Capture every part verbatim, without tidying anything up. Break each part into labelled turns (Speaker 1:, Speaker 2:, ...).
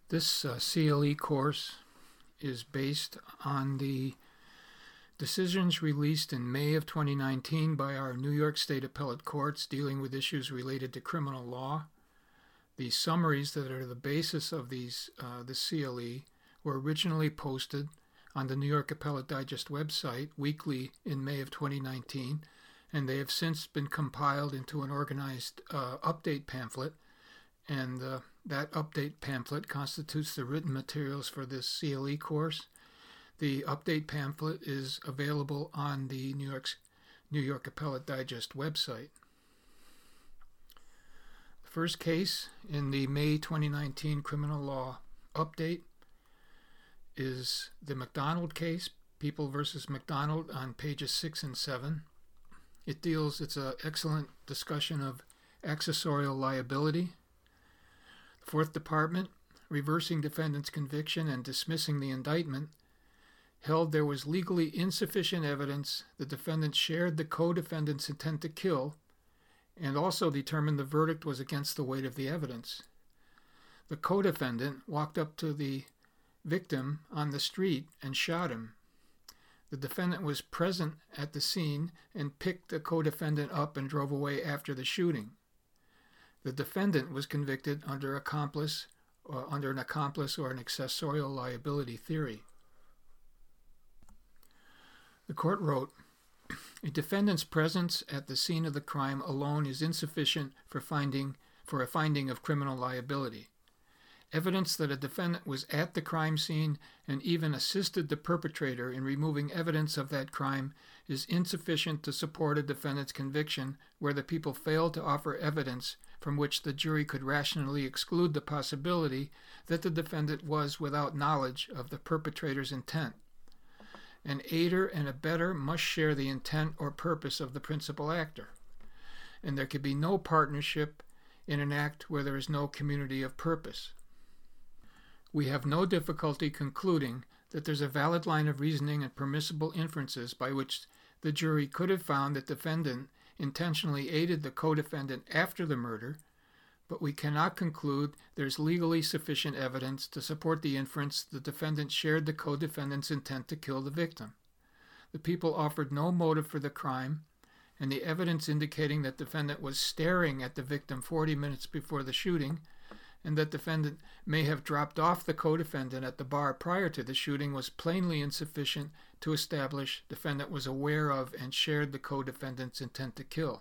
Speaker 1: This uh, C L E course is based on the decisions released in May of twenty nineteen by our New York State Appellate Courts dealing with issues related to criminal law. The summaries that are the basis of these uh, the C L E were originally posted on the New York Appellate Digest website weekly in May of twenty nineteen, and they have since been compiled into an organized uh, update pamphlet, and uh, that update pamphlet constitutes the written materials for this C L E course. The update pamphlet is available on the New York's New York Appellate Digest website. The first case in the May twenty nineteen criminal law update is the McDonald case, People versus McDonald, on pages six and seven. It deals, it's an excellent discussion of accessorial liability. The Fourth Department, reversing defendant's conviction and dismissing the indictment, held there was legally insufficient evidence the defendant shared the co-defendant's intent to kill, and also determined the verdict was against the weight of the evidence. The co-defendant walked up to the victim on the street and shot him. The defendant was present at the scene and picked the co-defendant up and drove away after the shooting. The defendant was convicted under accomplice or under an accomplice or an accessorial liability theory. The court wrote, "A defendant's presence at the scene of the crime alone is insufficient for finding for a finding of criminal liability. Evidence that a defendant was at the crime scene and even assisted the perpetrator in removing evidence of that crime is insufficient to support a defendant's conviction where the people failed to offer evidence from which the jury could rationally exclude the possibility that the defendant was without knowledge of the perpetrator's intent. An aider and abettor must share the intent or purpose of the principal actor, and there can be no partnership in an act where there is no community of purpose. We have no difficulty concluding that there's a valid line of reasoning and permissible inferences by which the jury could have found that the defendant intentionally aided the co-defendant after the murder, but we cannot conclude there's legally sufficient evidence to support the inference the defendant shared the co-defendant's intent to kill the victim. The people offered no motive for the crime, and the evidence indicating that the defendant was staring at the victim forty minutes before the shooting, and that the defendant may have dropped off the co-defendant at the bar prior to the shooting was plainly insufficient to establish the defendant was aware of and shared the co-defendant's intent to kill.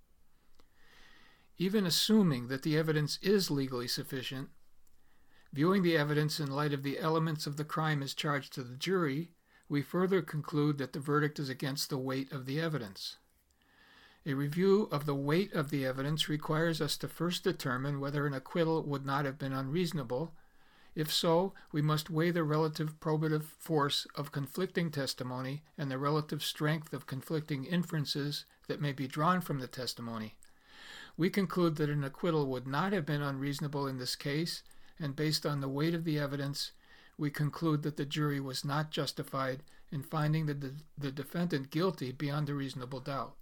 Speaker 1: Even assuming that the evidence is legally sufficient, viewing the evidence in light of the elements of the crime as charged to the jury, we further conclude that the verdict is against the weight of the evidence. A review of the weight of the evidence requires us to first determine whether an acquittal would not have been unreasonable. If so, we must weigh the relative probative force of conflicting testimony and the relative strength of conflicting inferences that may be drawn from the testimony. We conclude that an acquittal would not have been unreasonable in this case, and based on the weight of the evidence, we conclude that the jury was not justified in finding the, de- the defendant guilty beyond a reasonable doubt.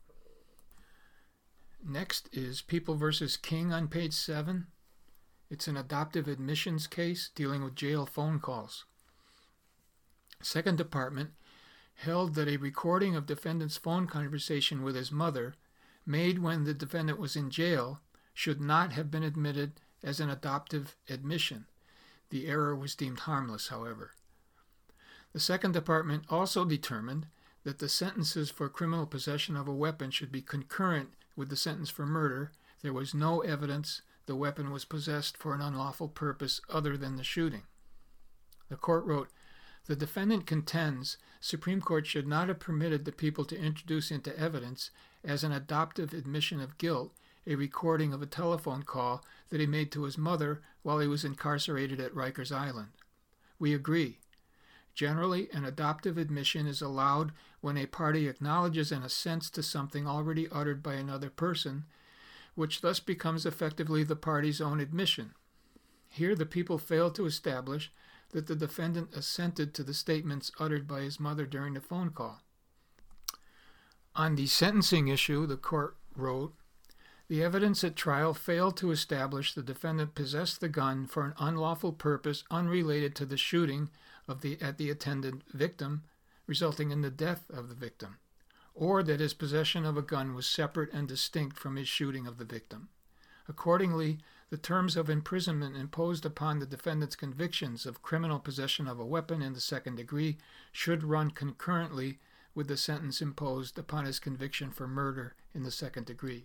Speaker 1: Next is People versus King on page seven. It's an adoptive admissions case dealing with jail phone calls. Second Department held that a recording of defendant's phone conversation with his mother, made when the defendant was in jail, should not have been admitted as an adoptive admission. The error was deemed harmless, however. The Second Department also determined that the sentences for criminal possession of a weapon should be concurrent with the sentence for murder. There was no evidence the weapon was possessed for an unlawful purpose other than the shooting. The court wrote, "The defendant contends Supreme Court should not have permitted the people to introduce into evidence as an adoptive admission of guilt a recording of a telephone call that he made to his mother while he was incarcerated at Rikers Island. We agree. Generally, an adoptive admission is allowed when a party acknowledges and assents to something already uttered by another person, which thus becomes effectively the party's own admission. Here the people failed to establish that the defendant assented to the statements uttered by his mother during the phone call." On the sentencing issue, the court wrote, The evidence at trial failed to establish the defendant possessed the gun for an unlawful purpose unrelated to the shooting of the, at the attended victim, resulting in the death of the victim, or that his possession of a gun was separate and distinct from his shooting of the victim. Accordingly, the terms of imprisonment imposed upon the defendant's convictions of criminal possession of a weapon in the second degree should run concurrently with the sentence imposed upon his conviction for murder in the second degree.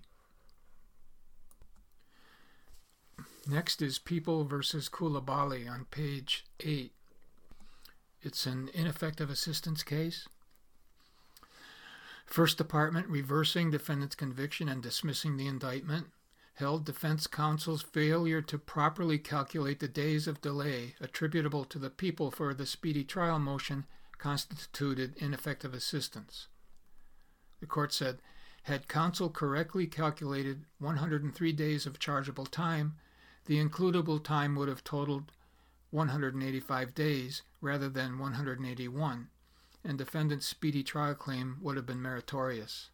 Speaker 1: Next is People versus Coulibaly on page eight. It's an ineffective assistance case. First Department reversing defendant's conviction and dismissing the indictment held defense counsel's failure to properly calculate the days of delay attributable to the people for the speedy trial motion constituted ineffective assistance. The court said, had counsel correctly calculated one hundred three days of chargeable time, the includable time would have totaled one hundred eighty-five days rather than one hundred eighty-one, and defendant's speedy trial claim would have been meritorious.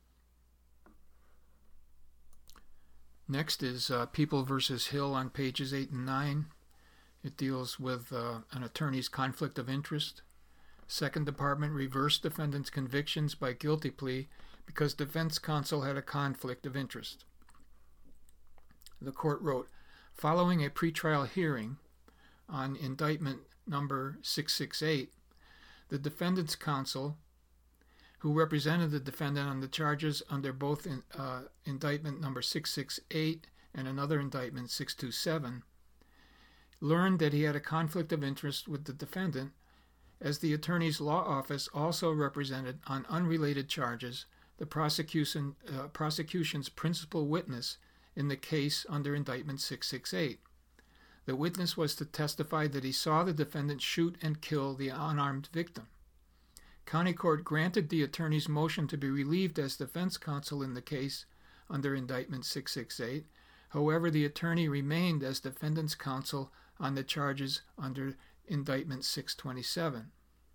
Speaker 1: Next is uh, People versus Hill on pages eight and nine. It deals with uh, an attorney's conflict of interest. Second Department reversed defendant's convictions by guilty plea because defense counsel had a conflict of interest. The court wrote, following a pretrial hearing on indictment number six sixty-eight, the defendant's counsel, who represented the defendant on the charges under both in, uh, indictment number six sixty-eight and another indictment six twenty-seven, learned that he had a conflict of interest with the defendant, as the attorney's law office also represented on unrelated charges the prosecution, uh, prosecution's principal witness in the case under indictment six sixty-eight. The witness was to testify that he saw the defendant shoot and kill the unarmed victim. County Court granted the attorney's motion to be relieved as defense counsel in the case under indictment six sixty-eight. However, the attorney remained as defendant's counsel on the charges under indictment six twenty-seven.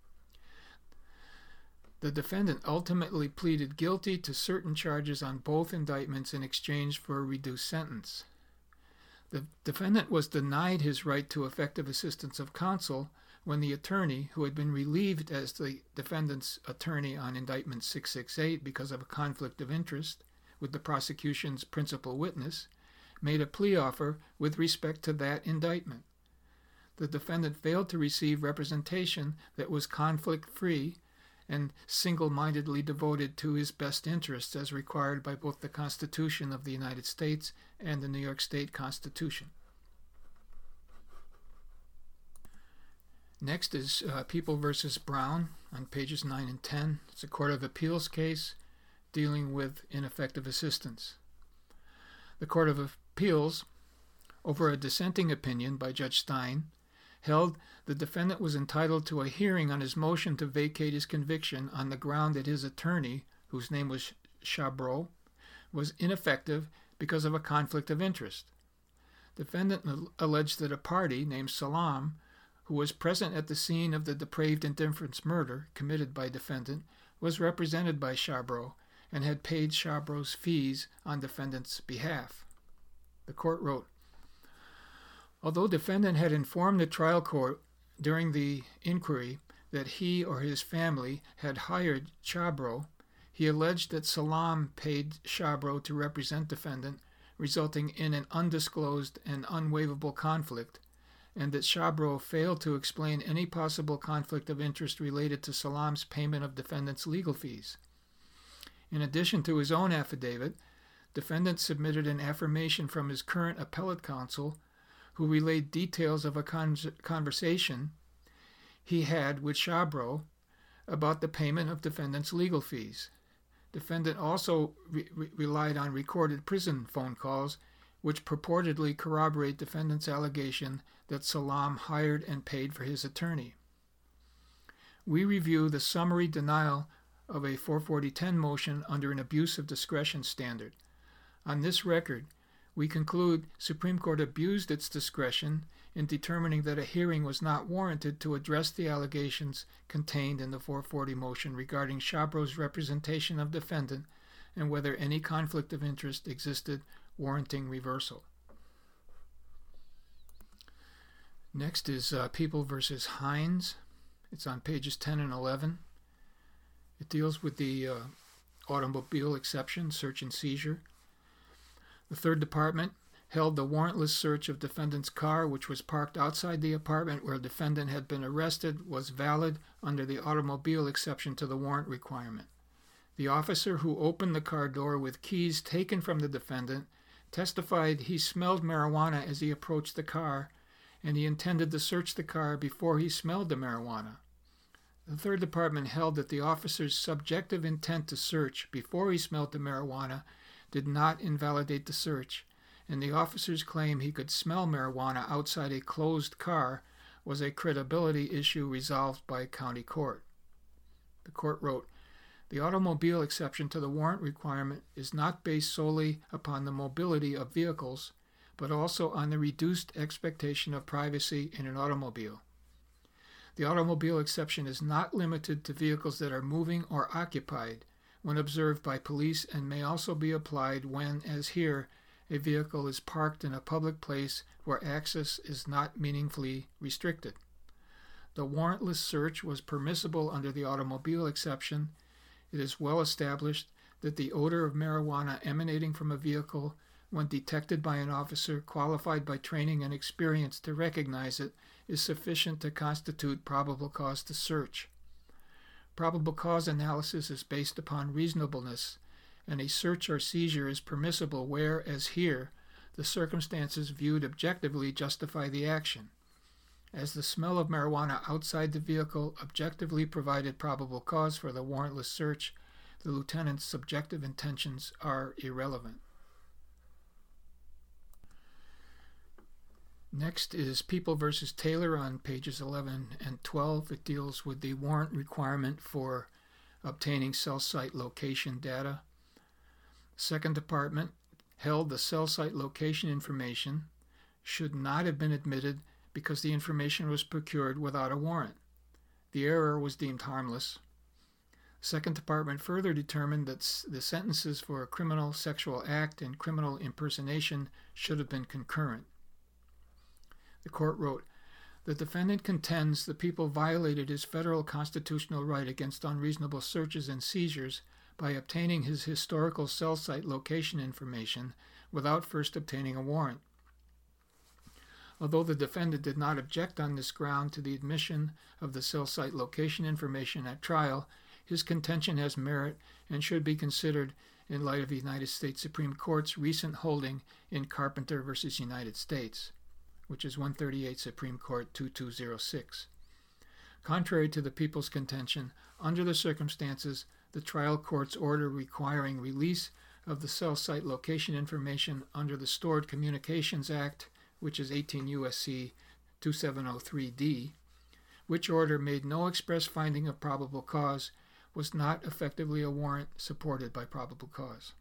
Speaker 1: The defendant ultimately pleaded guilty to certain charges on both indictments in exchange for a reduced sentence. The defendant was denied his right to effective assistance of counsel when the attorney, who had been relieved as the defendant's attorney on indictment six sixty-eight because of a conflict of interest with the prosecution's principal witness, made a plea offer with respect to that indictment. The defendant failed to receive representation that was conflict-free and single-mindedly devoted to his best interests as required by both the Constitution of the United States and the New York State Constitution. Next is uh, People versus Brown on pages nine and ten. It's a Court of Appeals case dealing with ineffective assistance. The Court of Appeals, over a dissenting opinion by Judge Stein, held the defendant was entitled to a hearing on his motion to vacate his conviction on the ground that his attorney, whose name was Chabreau, was ineffective because of a conflict of interest. Defendant alleged that a party named Salam, who was present at the scene of the depraved indifference murder committed by defendant, was represented by Chabreau and had paid Chabreau's fees on defendant's behalf. The court wrote, although defendant had informed the trial court during the inquiry that he or his family had hired Chabreau, he alleged that Salam paid Chabreau to represent defendant, resulting in an undisclosed and unwaivable conflict, and that Chabreau failed to explain any possible conflict of interest related to Salam's payment of defendant's legal fees. In addition to his own affidavit, defendant submitted an affirmation from his current appellate counsel, who relayed details of a con- conversation he had with Chabreau about the payment of defendant's legal fees. Defendant also re- re- relied on recorded prison phone calls, which purportedly corroborate defendant's allegation that Salam hired and paid for his attorney. We review the summary denial of a four forty ten motion under an abuse of discretion standard. On this record, we conclude Supreme Court abused its discretion in determining that a hearing was not warranted to address the allegations contained in the four forty motion regarding Chabreau's representation of defendant and whether any conflict of interest existed warranting reversal. Next is uh, People versus Hines. It's on pages ten and eleven. It deals with the uh, automobile exception, search and seizure. The Third Department held the warrantless search of defendant's car, which was parked outside the apartment where defendant had been arrested, was valid under the automobile exception to the warrant requirement. The officer who opened the car door with keys taken from the defendant testified he smelled marijuana as he approached the car, and he intended to search the car before he smelled the marijuana. The Third Department held that the officer's subjective intent to search before he smelled the marijuana did not invalidate the search, and the officer's claim he could smell marijuana outside a closed car was a credibility issue resolved by county court. The court wrote, "The automobile exception to the warrant requirement is not based solely upon the mobility of vehicles, but also on the reduced expectation of privacy in an automobile. The automobile exception is not limited to vehicles that are moving or occupied when observed by police and may also be applied when, as here, a vehicle is parked in a public place where access is not meaningfully restricted. The warrantless search was permissible under the automobile exception. It is well established that the odor of marijuana emanating from a vehicle, when detected by an officer qualified by training and experience to recognize it, is sufficient to constitute probable cause to search. Probable cause analysis is based upon reasonableness, and a search or seizure is permissible where, as here, the circumstances viewed objectively justify the action. As the smell of marijuana outside the vehicle objectively provided probable cause for the warrantless search, the lieutenant's subjective intentions are irrelevant." Next is People versus Taylor on pages eleven and twelve. It deals with the warrant requirement for obtaining cell site location data. Second Department held the cell site location information should not have been admitted because the information was procured without a warrant. The error was deemed harmless. Second Department further determined that the sentences for a criminal sexual act and criminal impersonation should have been concurrent. The court wrote, "The defendant contends the people violated his federal constitutional right against unreasonable searches and seizures by obtaining his historical cell site location information without first obtaining a warrant. Although the defendant did not object on this ground to the admission of the cell site location information at trial, his contention has merit and should be considered in light of the United States Supreme Court's recent holding in Carpenter versus United States, which is one thirty-eight Supreme Court two two zero six. Contrary to the people's contention, under the circumstances, the trial court's order requiring release of the cell site location information under the Stored Communications Act, which is eighteen U S C twenty-seven oh three D, which order made no express finding of probable cause, was not effectively a warrant supported by probable cause."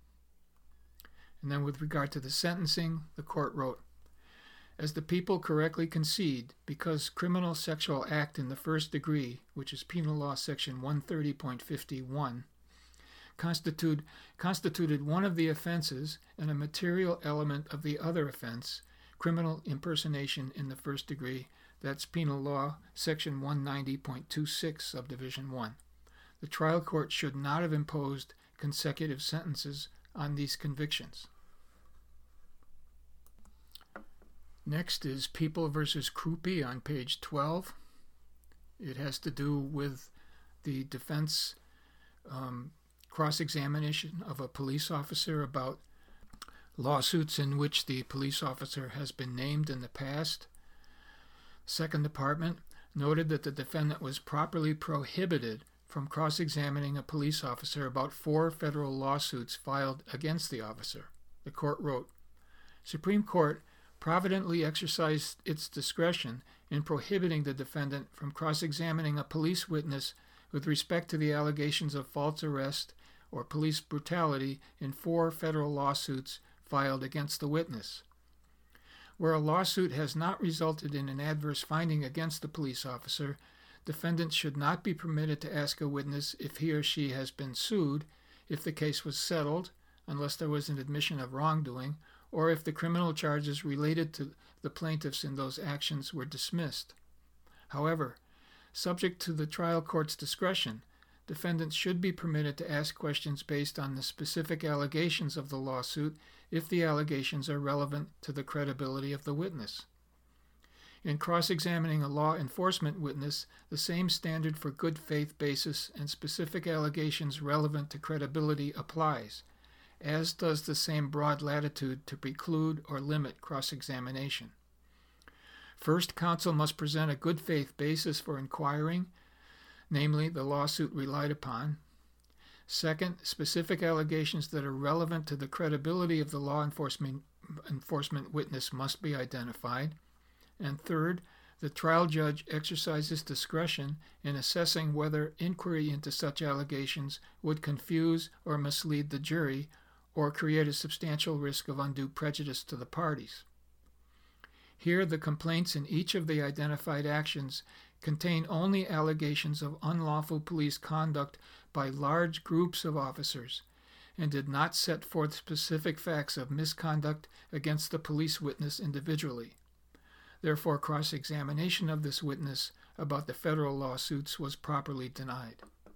Speaker 1: And then with regard to the sentencing, the court wrote, "As the people correctly concede, because criminal sexual act in the first degree, which is Penal Law Section one thirty point fifty-one, constitute, constituted one of the offenses and a material element of the other offense, criminal impersonation in the first degree, that's Penal Law Section one ninety point twenty-six, Subdivision one. The trial court should not have imposed consecutive sentences on these convictions." Next is People versus Krupe on page twelve. It has to do with the defense um, cross-examination of a police officer about lawsuits in which the police officer has been named in the past. Second Department noted that the defendant was properly prohibited from cross-examining a police officer about four federal lawsuits filed against the officer. The court wrote, "Supreme Court providently exercised its discretion in prohibiting the defendant from cross-examining a police witness with respect to the allegations of false arrest or police brutality in four federal lawsuits filed against the witness. Where a lawsuit has not resulted in an adverse finding against the police officer, defendants should not be permitted to ask a witness if he or she has been sued, if the case was settled, unless there was an admission of wrongdoing, or if the criminal charges related to the plaintiffs in those actions were dismissed. However, subject to the trial court's discretion, defendants should be permitted to ask questions based on the specific allegations of the lawsuit if the allegations are relevant to the credibility of the witness. In cross-examining a law enforcement witness, the same standard for good faith basis and specific allegations relevant to credibility applies, as does the same broad latitude to preclude or limit cross-examination. First, counsel must present a good faith basis for inquiring, namely the lawsuit relied upon. Second, specific allegations that are relevant to the credibility of the law enforcement, enforcement witness must be identified. And third, the trial judge exercises discretion in assessing whether inquiry into such allegations would confuse or mislead the jury or create a substantial risk of undue prejudice to the parties. Here, the complaints in each of the identified actions contain only allegations of unlawful police conduct by large groups of officers and did not set forth specific facts of misconduct against the police witness individually. Therefore, cross-examination of this witness about the federal lawsuits was properly denied.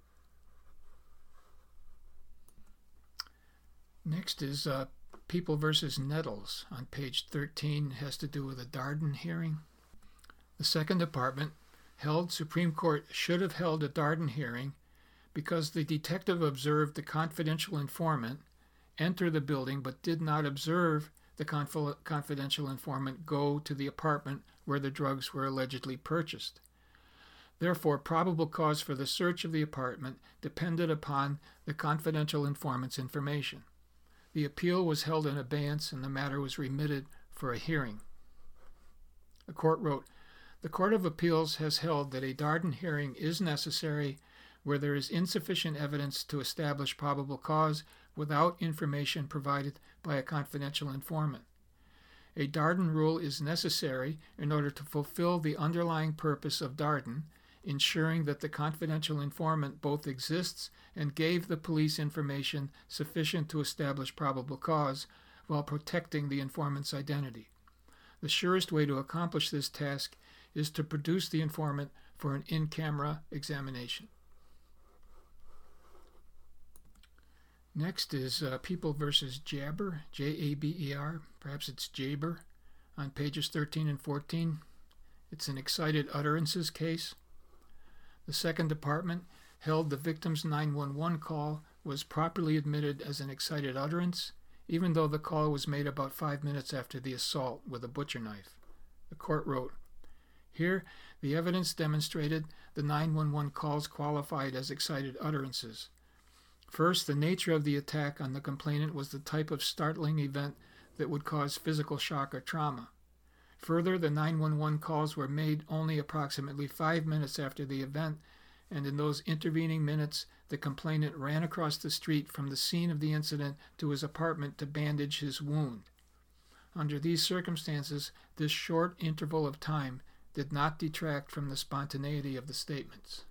Speaker 1: Next is uh, People versus Nettles on page thirteen, has to do with a Darden hearing. The Second Department held Supreme Court should have held a Darden hearing because the detective observed the confidential informant enter the building but did not observe the conf- confidential informant go to the apartment where the drugs were allegedly purchased. Therefore, probable cause for the search of the apartment depended upon the confidential informant's information. The appeal was held in abeyance and the matter was remitted for a hearing. The court wrote, "The Court of Appeals has held that a Darden hearing is necessary where there is insufficient evidence to establish probable cause without information provided by a confidential informant. A Darden rule is necessary in order to fulfill the underlying purpose of Darden, ensuring that the confidential informant both exists and gave the police information sufficient to establish probable cause while protecting the informant's identity. The surest way to accomplish this task is to produce the informant for an in-camera examination." Next is uh, People versus Jabber, J A B E R, perhaps it's Jaber, on pages thirteen and fourteen. It's an excited utterances case. The Second Department held the victim's nine one one call was properly admitted as an excited utterance, even though the call was made about five minutes after the assault with a butcher knife. The court wrote, "Here, the evidence demonstrated the nine one one calls qualified as excited utterances. First, the nature of the attack on the complainant was the type of startling event that would cause physical shock or trauma. Further, the nine one one calls were made only approximately five minutes after the event, and in those intervening minutes, the complainant ran across the street from the scene of the incident to his apartment to bandage his wound. Under these circumstances, this short interval of time did not detract from the spontaneity of the statements."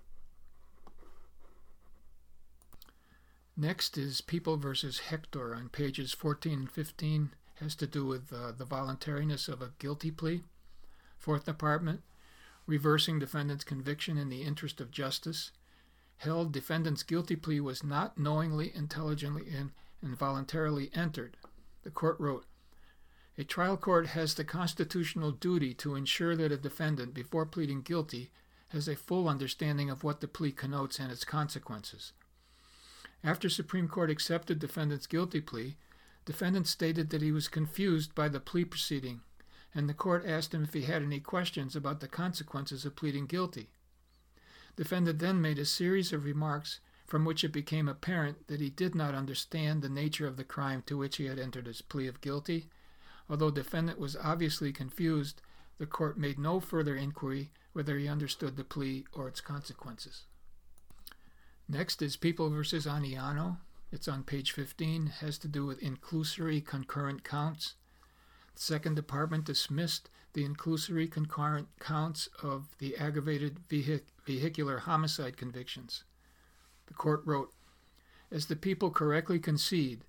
Speaker 1: Next is People versus Hector on pages fourteen and fifteen, has to do with uh, the voluntariness of a guilty plea. Fourth Department, reversing defendant's conviction in the interest of justice, held defendant's guilty plea was not knowingly, intelligently, and, and voluntarily entered. The court wrote, "A trial court has the constitutional duty to ensure that a defendant, before pleading guilty, has a full understanding of what the plea connotes and its consequences. After Supreme Court accepted defendant's guilty plea, defendant stated that he was confused by the plea proceeding, and the court asked him if he had any questions about the consequences of pleading guilty. Defendant then made a series of remarks from which it became apparent that he did not understand the nature of the crime to which he had entered his plea of guilty. Although defendant was obviously confused, the court made no further inquiry whether he understood the plea or its consequences." Next is People versus Aniano. It's on page fifteen, has to do with inclusory concurrent counts. The Second Department dismissed the inclusory concurrent counts of the aggravated vehic- vehicular homicide convictions. The court wrote, "As the people correctly concede,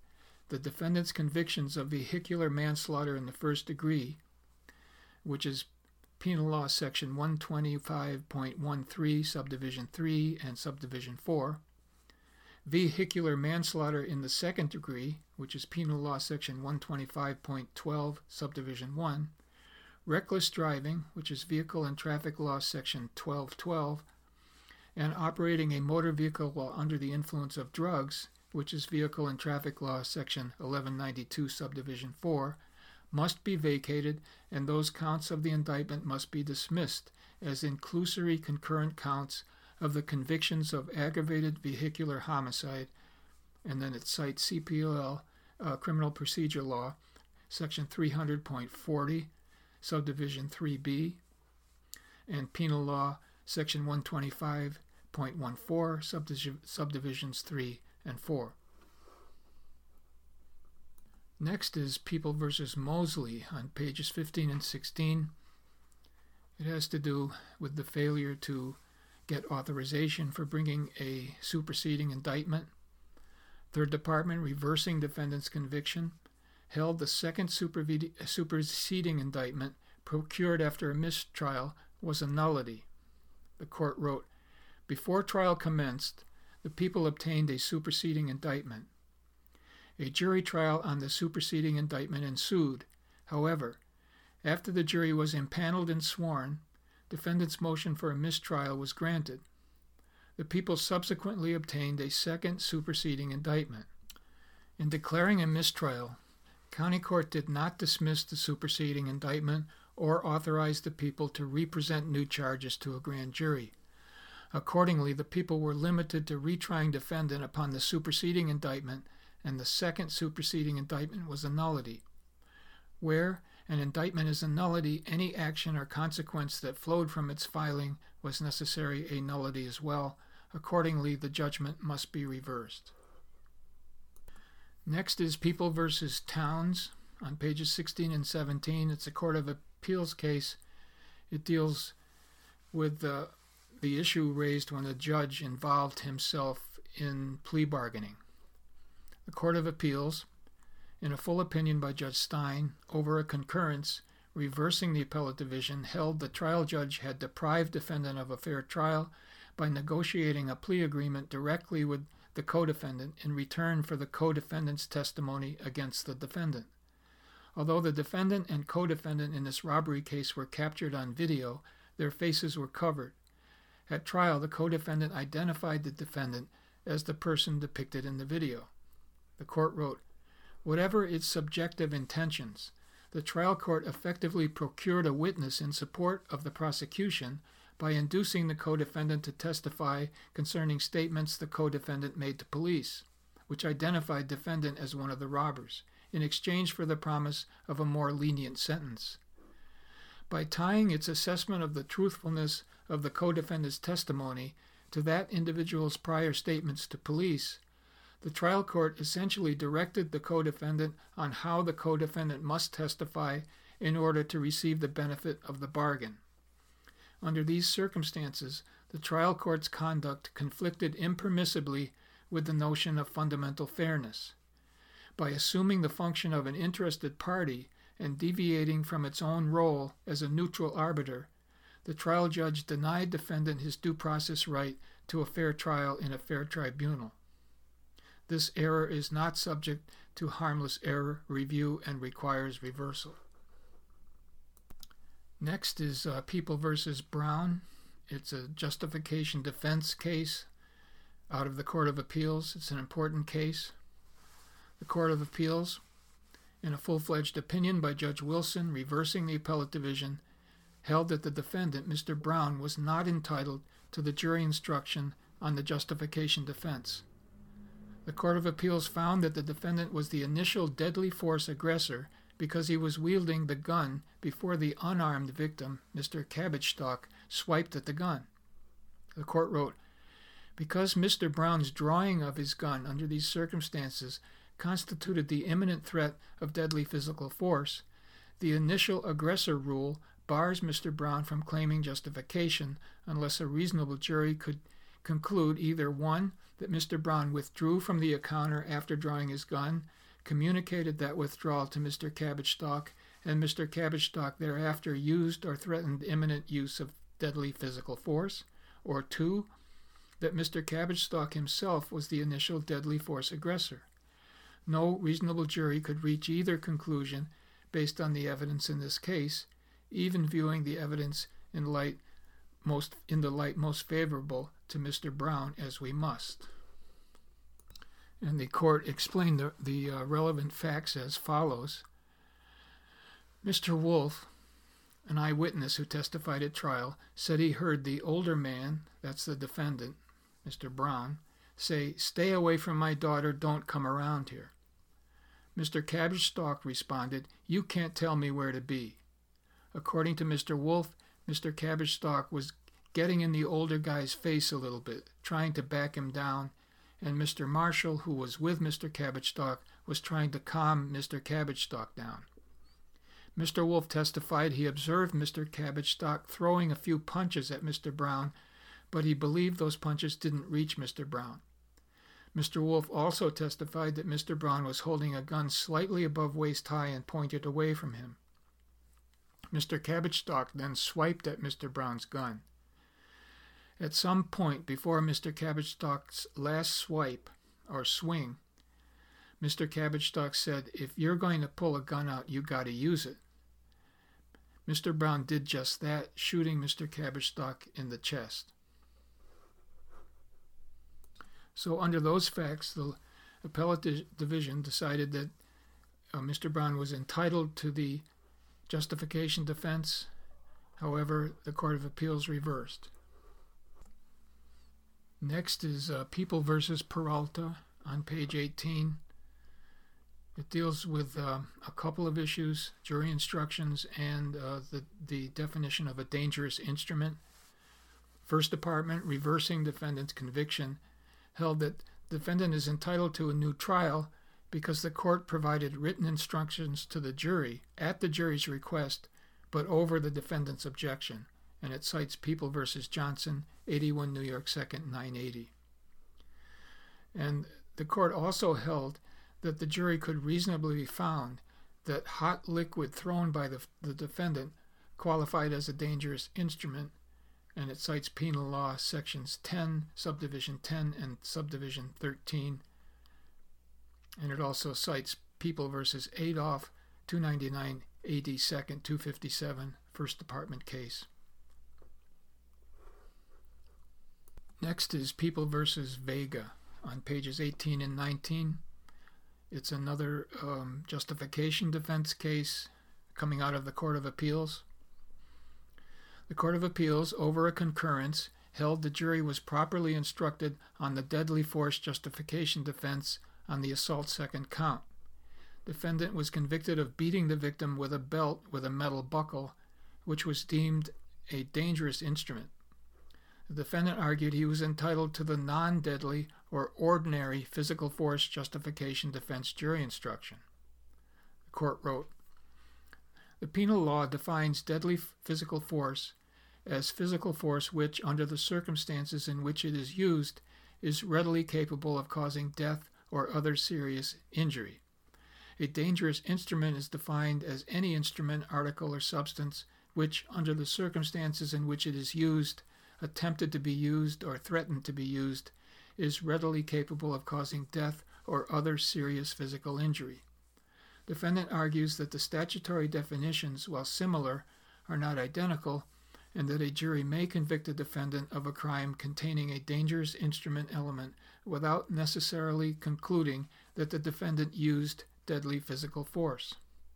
Speaker 1: the defendant's convictions of vehicular manslaughter in the first degree, which is Penal Law Section one twenty-five point thirteen, Subdivision three and Subdivision four, vehicular manslaughter in the second degree, which is Penal Law Section one twenty-five point twelve, Subdivision one, reckless driving, which is Vehicle and Traffic Law Section twelve twelve, and operating a motor vehicle while under the influence of drugs, which is Vehicle and Traffic Law Section eleven ninety-two, Subdivision four, must be vacated, and those counts of the indictment must be dismissed as inclusory concurrent counts of the convictions of aggravated vehicular homicide, and then it cites C P L, uh, Criminal Procedure Law, Section three hundred point forty, Subdivision three B, and Penal Law, Section one twenty-five point fourteen, subdiv- Subdivisions three and four. Next is People v. Mosley on pages fifteen and sixteen. It has to do with the failure to get authorization for bringing a superseding indictment. Third Department, reversing defendant's conviction, held the second superseding indictment procured after a mistrial was a nullity. The court wrote, "Before trial commenced, the people obtained a superseding indictment. A jury trial on the superseding indictment ensued. However, after the jury was impaneled and sworn, defendant's motion for a mistrial was granted. The people subsequently obtained a second superseding indictment. In declaring a mistrial, County Court did not dismiss the superseding indictment or authorize the people to represent new charges to a grand jury. Accordingly, the people were limited to retrying defendant upon the superseding indictment, and the second superseding indictment was a nullity. Where an indictment is a nullity, any action or consequence that flowed from its filing was necessary a nullity as well. Accordingly, the judgment must be reversed." Next is People v. Towns on pages sixteen and seventeen. It's a Court of Appeals case. It deals with the, the issue raised when a judge involved himself in plea bargaining. The Court of Appeals, in a full opinion by Judge Stein, over a concurrence reversing the appellate division, held the trial judge had deprived defendant of a fair trial by negotiating a plea agreement directly with the co-defendant in return for the co-defendant's testimony against the defendant. Although the defendant and co-defendant in this robbery case were captured on video, their faces were covered. At trial, the co-defendant identified the defendant as the person depicted in the video. The court wrote, "Whatever its subjective intentions, the trial court effectively procured a witness in support of the prosecution by inducing the co-defendant to testify concerning statements the co-defendant made to police, which identified defendant as one of the robbers, in exchange for the promise of a more lenient sentence. By tying its assessment of the truthfulness of the co-defendant's testimony to that individual's prior statements to police, the trial court essentially directed the co-defendant on how the co-defendant must testify in order to receive the benefit of the bargain. Under these circumstances, the trial court's conduct conflicted impermissibly with the notion of fundamental fairness. By assuming the function of an interested party and deviating from its own role as a neutral arbiter, the trial judge denied defendant his due process right to a fair trial in a fair tribunal. This error is not subject to harmless error review and requires reversal." Next is uh, People v. Brown. It's a justification defense case out of the Court of Appeals. It's an important case. The Court of Appeals, in a full-fledged opinion by Judge Wilson reversing the appellate division, held that the defendant, Mister Brown, was not entitled to the jury instruction on the justification defense. The Court of Appeals found that the defendant was the initial deadly force aggressor because he was wielding the gun before the unarmed victim, Mister Cabbagestalk, swiped at the gun. The court wrote, "Because Mister Brown's drawing of his gun under these circumstances constituted the imminent threat of deadly physical force, the initial aggressor rule bars Mister Brown from claiming justification unless a reasonable jury could conclude either one, that Mister Brown withdrew from the encounter after drawing his gun, communicated that withdrawal to Mister Cabbage-Stalk, and Mister Cabbage-Stalk thereafter used or threatened imminent use of deadly physical force, or two, that Mister Cabbage-Stalk himself was the initial deadly force aggressor. No reasonable jury could reach either conclusion based on the evidence in this case, even viewing the evidence in light most in the light most favorable to Mister Brown, as we must. And the court explained the, the uh, relevant facts as follows. Mister Wolf, an eyewitness who testified at trial, said he heard the older man, that's the defendant, Mister Brown, say, "Stay away from my daughter, don't come around here." Mister Cabbage-Stalk responded, "You can't tell me where to be." According to Mister Wolf, Mister Cabbage-Stalk was getting in the older guy's face a little bit, trying to back him down, and Mister Marshall, who was with Mister Cabbage-Stalk, was trying to calm Mister Cabbage-Stalk down. Mister Wolf testified he observed Mister Cabbage-Stalk throwing a few punches at Mister Brown, but he believed those punches didn't reach Mister Brown. Mister Wolf also testified that Mister Brown was holding a gun slightly above waist high and pointed away from him. Mister Cabbage-Stalk then swiped at Mister Brown's gun. At some point before Mister Cabbage-Stalk's last swipe, or swing, Mister Cabbage-Stalk said, "If you're going to pull a gun out, you got to use it." Mister Brown did just that, shooting Mister Cabbage-Stalk in the chest. So under those facts, the appellate di- division decided that uh, Mister Brown was entitled to the justification defense. However, the Court of Appeals reversed. Next is uh, People versus Peralta on page eighteen. It deals with uh, a couple of issues, jury instructions and uh, the, the definition of a dangerous instrument. First Department, reversing defendant's conviction, held that defendant is entitled to a new trial because the court provided written instructions to the jury at the jury's request, but over the defendant's objection, and it cites People versus Johnson, eighty-one New York second, nine eighty. And the court also held that the jury could reasonably be found that hot liquid thrown by the, the defendant qualified as a dangerous instrument, and it cites penal law sections ten, subdivision ten, and subdivision thirteen. And it also cites People versus Adolph, two ninety-nine A D second, two fifty-seven, First Department case. Next is People versus Vega on pages eighteen and nineteen. It's another um, justification defense case coming out of the Court of Appeals. The Court of Appeals, over a concurrence, held the jury was properly instructed on the deadly force justification defense on the assault second count. Defendant was convicted of beating the victim with a belt with a metal buckle, which was deemed a dangerous instrument. The defendant argued he was entitled to the non-deadly or ordinary physical force justification defense jury instruction. The court wrote, "The penal law defines deadly physical force as physical force which, under the circumstances in which it is used, is readily capable of causing death or other serious injury. A dangerous instrument is defined as any instrument, article, or substance which, under the circumstances in which it is used, attempted to be used, or threatened to be used, is readily capable of causing death or other serious physical injury." Defendant argues that the statutory definitions, while similar, are not identical, and that a jury may convict a defendant of a crime containing a dangerous instrument element without necessarily concluding that the defendant used deadly physical force.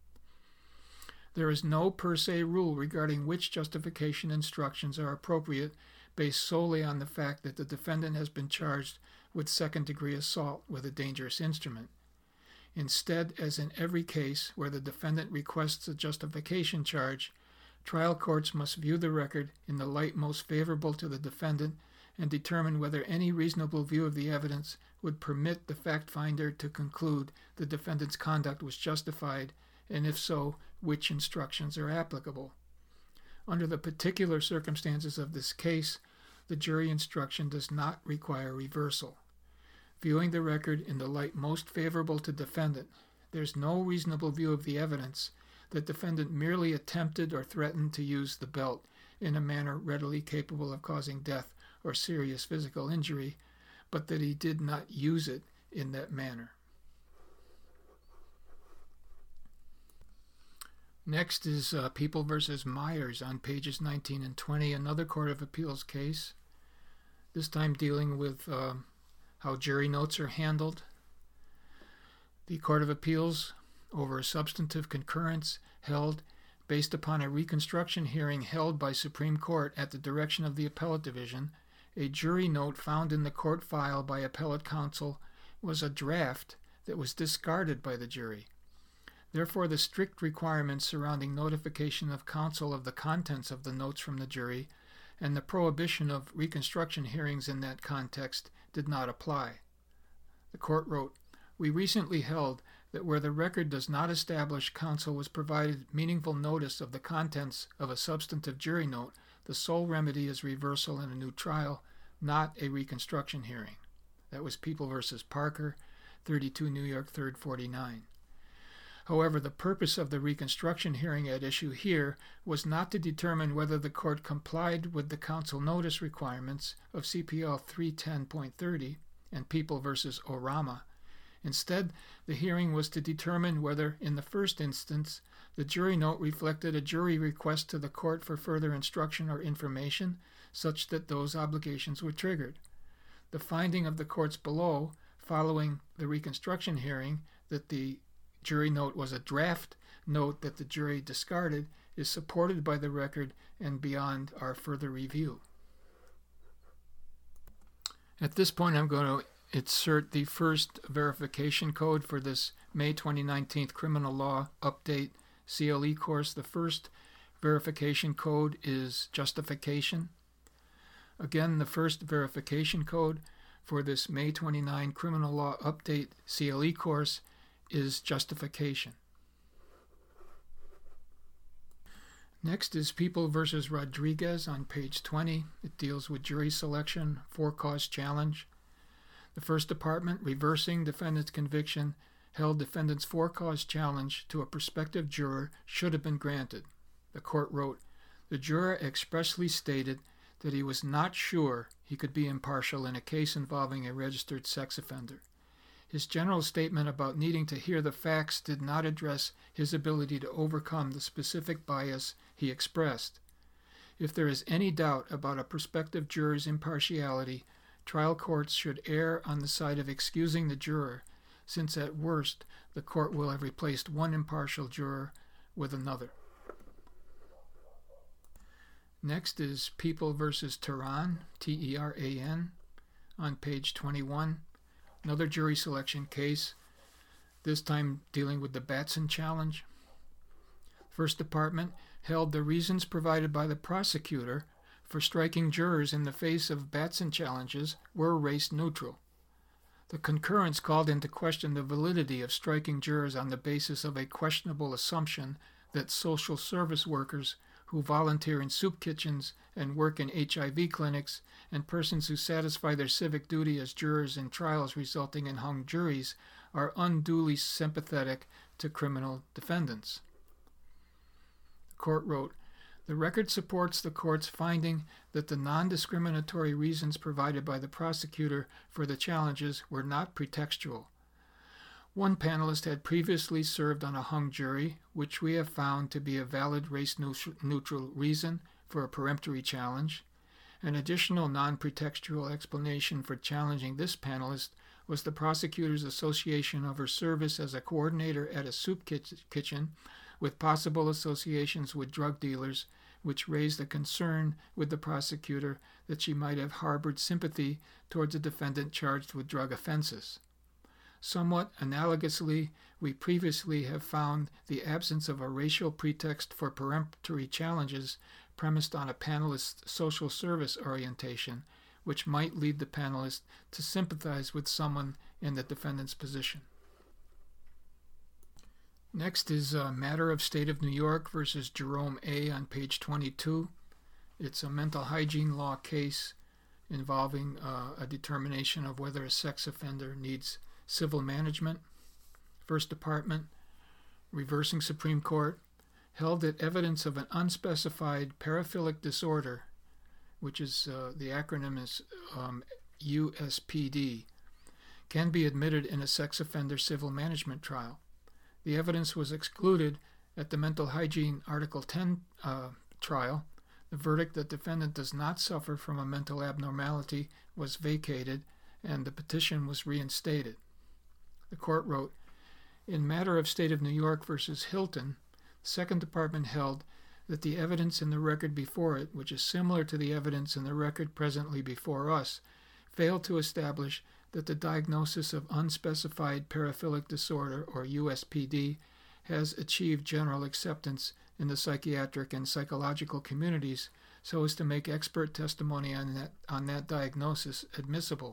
Speaker 1: There is no per se rule regarding which justification instructions are appropriate based solely on the fact that the defendant has been charged with second-degree assault with a dangerous instrument. Instead, as in every case where the defendant requests a justification charge, trial courts must view the record in the light most favorable to the defendant and determine whether any reasonable view of the evidence would permit the fact finder to conclude the defendant's conduct was justified, and if so, which instructions are applicable. Under the particular circumstances of this case, the jury instruction does not require reversal. Viewing the record in the light most favorable to defendant, there's no reasonable view of the evidence that defendant merely attempted or threatened to use the belt in a manner readily capable of causing death or serious physical injury, but that he did not use it in that manner. Next is uh, People versus Myers on pages nineteen and twenty, another Court of Appeals case, this time dealing with uh, how jury notes are handled. The Court of Appeals, over a substantive concurrence held based upon a reconstruction hearing held by Supreme Court at the direction of the Appellate Division, a jury note found in the court file by Appellate Counsel was a draft that was discarded by the jury. Therefore, the strict requirements surrounding notification of counsel of the contents of the notes from the jury and the prohibition of reconstruction hearings in that context did not apply. The court wrote, "We recently held that where the record does not establish counsel was provided meaningful notice of the contents of a substantive jury note, the sole remedy is reversal in a new trial, not a reconstruction hearing." That was People versus Parker, thirty-two New York third forty-nine. However, the purpose of the reconstruction hearing at issue here was not to determine whether the court complied with the counsel notice requirements of C P L three ten point thirty and People versus Orama. Instead, the hearing was to determine whether, in the first instance, the jury note reflected a jury request to the court for further instruction or information such that those obligations were triggered. The finding of the courts below, following the reconstruction hearing, that the jury note was a draft note that the jury discarded, is supported by the record and beyond our further review. At this point, I'm going to insert the first verification code for this May twenty nineteen Criminal Law Update C L E course. The first verification code is justification. Again, the first verification code for this May twenty-ninth Criminal Law Update C L E course is justification. Next is People versus Rodriguez on page twenty. It deals with jury selection, for-cause challenge. The First Department, reversing defendant's conviction, held defendant's for-cause challenge to a prospective juror should have been granted. The court wrote, "The juror expressly stated that he was not sure he could be impartial in a case involving a registered sex offender. His general statement about needing to hear the facts did not address his ability to overcome the specific bias he expressed. If there is any doubt about a prospective juror's impartiality, trial courts should err on the side of excusing the juror, since at worst the court will have replaced one impartial juror with another." Next is People versus Teran, T E R A N, on page twenty-one. Another jury selection case, this time dealing with the Batson challenge. First Department held the reasons provided by the prosecutor for striking jurors in the face of Batson challenges were race neutral. The concurrence called into question the validity of striking jurors on the basis of a questionable assumption that social service workers who volunteer in soup kitchens and work in H I V clinics, and persons who satisfy their civic duty as jurors in trials resulting in hung juries are unduly sympathetic to criminal defendants. The court wrote, "The record supports the court's finding that the non-discriminatory reasons provided by the prosecutor for the challenges were not pretextual. One panelist had previously served on a hung jury, which we have found to be a valid race-neutral reason for a peremptory challenge. An additional non-pretextual explanation for challenging this panelist was the prosecutor's association of her service as a coordinator at a soup kitchen with possible associations with drug dealers, which raised a concern with the prosecutor that she might have harbored sympathy towards a defendant charged with drug offenses. Somewhat analogously, we previously have found the absence of a racial pretext for peremptory challenges premised on a panelist's social service orientation, which might lead the panelist to sympathize with someone in the defendant's position." Next is a matter of State of New York versus Jerome A. on page twenty-two. It's a mental hygiene law case involving uh, a determination of whether a sex offender needs civil management. First Department, reversing Supreme Court, held that evidence of an unspecified paraphilic disorder, which is uh, the acronym is um, U S P D, can be admitted in a sex offender civil management trial. The evidence was excluded at the Mental Hygiene Article ten uh, trial. The verdict that defendant does not suffer from a mental abnormality was vacated, and the petition was reinstated. The court wrote, in matter of State of New York versus Hilton, the Second Department held that the evidence in the record before it, which is similar to the evidence in the record presently before us, failed to establish that the diagnosis of unspecified paraphilic disorder, or U S P D, has achieved general acceptance in the psychiatric and psychological communities so as to make expert testimony on that, on that diagnosis admissible.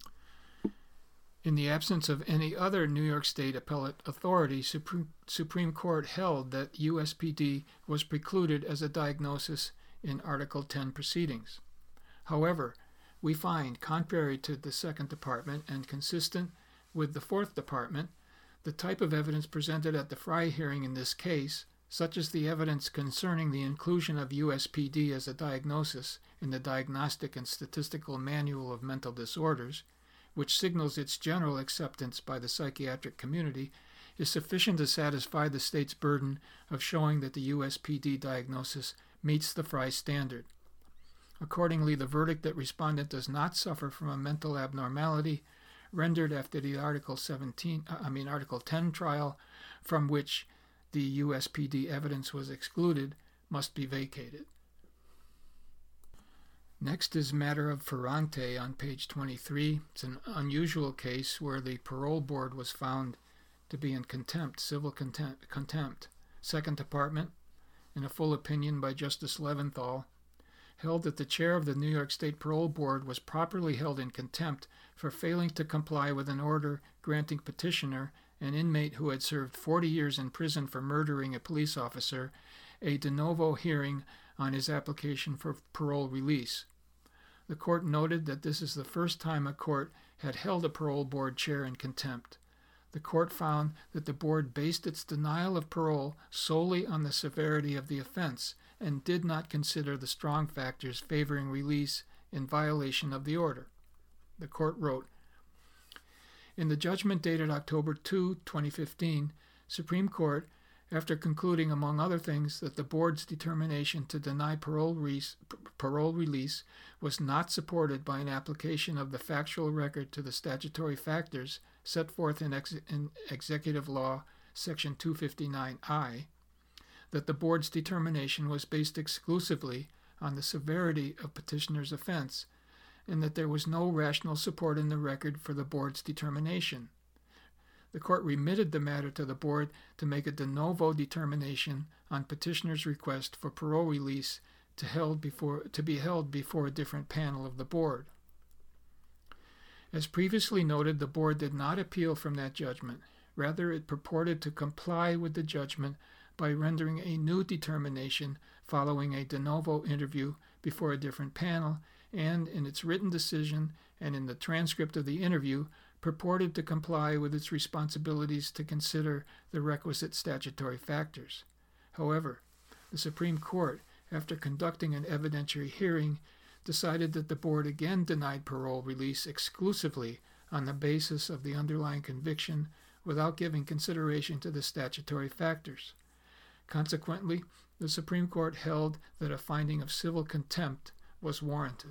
Speaker 1: In the absence of any other New York State appellate authority, Supreme, Supreme Court held that U S P D was precluded as a diagnosis in Article ten proceedings. However, we find, contrary to the Second Department and consistent with the Fourth Department, the type of evidence presented at the Frye hearing in this case, such as the evidence concerning the inclusion of U S P D as a diagnosis in the Diagnostic and Statistical Manual of Mental Disorders, which signals its general acceptance by the psychiatric community, is sufficient to satisfy the state's burden of showing that the U S P D diagnosis meets the Frye standard. Accordingly, the verdict that respondent does not suffer from a mental abnormality rendered after the Article seventeen, I mean Article ten trial, from which the U S P D evidence was excluded, must be vacated. Next is matter of Ferrante on page twenty-three. It's an unusual case where the parole board was found to be in contempt, civil contempt. contempt. Second Department, in a full opinion by Justice Leventhal, held that the chair of the New York State Parole Board was properly held in contempt for failing to comply with an order granting petitioner, an inmate who had served forty years in prison for murdering a police officer, a de novo hearing on his application for parole release. The court noted that this is the first time a court had held a parole board chair in contempt. The court found that the board based its denial of parole solely on the severity of the offense and did not consider the strong factors favoring release in violation of the order. The court wrote, in the judgment dated October second, twenty fifteen, Supreme Court, after concluding, among other things, that the board's determination to deny parole, re- parole release was not supported by an application of the factual record to the statutory factors set forth in, ex- in Executive Law, Section two fifty-nine I, that the board's determination was based exclusively on the severity of petitioner's offense, and that there was no rational support in the record for the board's determination. The court remitted the matter to the board to make a de novo determination on petitioner's request for parole release to, held before, to be held before a different panel of the board. As previously noted, the board did not appeal from that judgment. Rather, it purported to comply with the judgment by rendering a new determination following a de novo interview before a different panel, and in its written decision and in the transcript of the interview, purported to comply with its responsibilities to consider the requisite statutory factors. However, the Supreme Court, after conducting an evidentiary hearing, decided that the board again denied parole release exclusively on the basis of the underlying conviction without giving consideration to the statutory factors. Consequently, the Supreme Court held that a finding of civil contempt was warranted.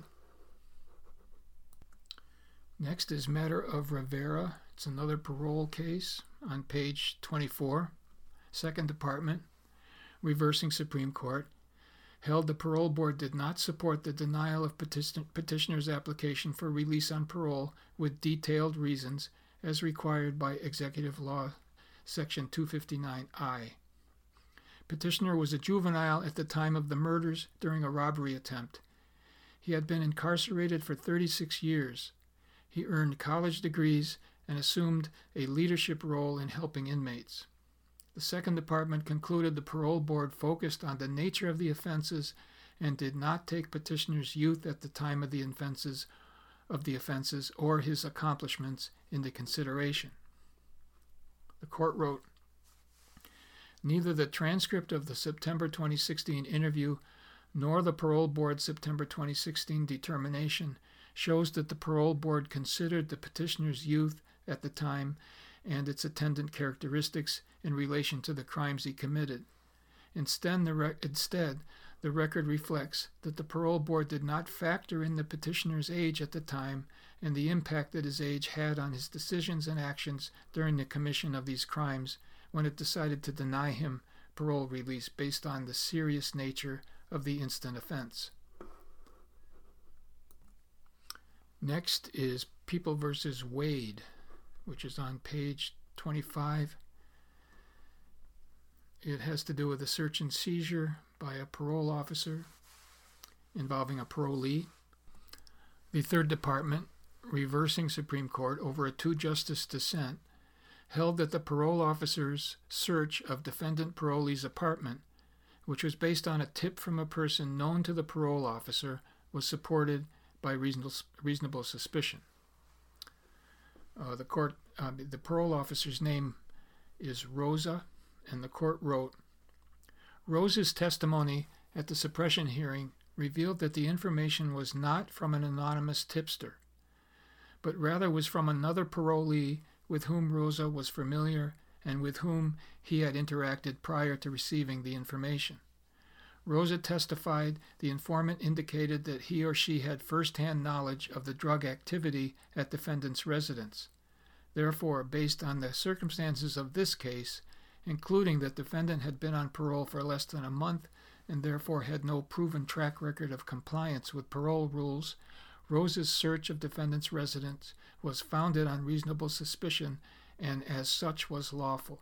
Speaker 1: Next is matter of Rivera. It's another parole case on page twenty-four. Second Department, reversing Supreme Court, held the parole board did not support the denial of petition, petitioner's application for release on parole with detailed reasons as required by Executive Law, Section two fifty-nine I. Petitioner was a juvenile at the time of the murders during a robbery attempt. He had been incarcerated for thirty-six years. He earned college degrees and assumed a leadership role in helping inmates. The Second Department concluded the parole board focused on the nature of the offenses and did not take petitioner's youth at the time of the offenses, of the offenses or his accomplishments into consideration. The court wrote, "Neither the transcript of the September twenty sixteen interview nor the parole board's September twenty sixteen determination shows that the parole board considered the petitioner's youth at the time and its attendant characteristics in relation to the crimes he committed. Instead, the, re- instead, the record reflects that the parole board did not factor in the petitioner's age at the time and the impact that his age had on his decisions and actions during the commission of these crimes when it decided to deny him parole release based on the serious nature of the instant offense." Next is People versus Wade, which is on page twenty-five. It has to do with a search and seizure by a parole officer involving a parolee. The Third Department, reversing Supreme Court over a two-justice dissent, held that the parole officer's search of defendant parolee's apartment, which was based on a tip from a person known to the parole officer, was supported by reasonable, reasonable suspicion. Uh, the court, uh, the parole officer's name is Rosa, and the court wrote, "Rosa's testimony at the suppression hearing revealed that the information was not from an anonymous tipster, but rather was from another parolee with whom Rosa was familiar and with whom he had interacted prior to receiving the information. Rosa testified the informant indicated that he or she had first-hand knowledge of the drug activity at defendant's residence. Therefore, based on the circumstances of this case, including that defendant had been on parole for less than a month and therefore had no proven track record of compliance with parole rules, Rosa's search of defendant's residence was founded on reasonable suspicion and as such was lawful."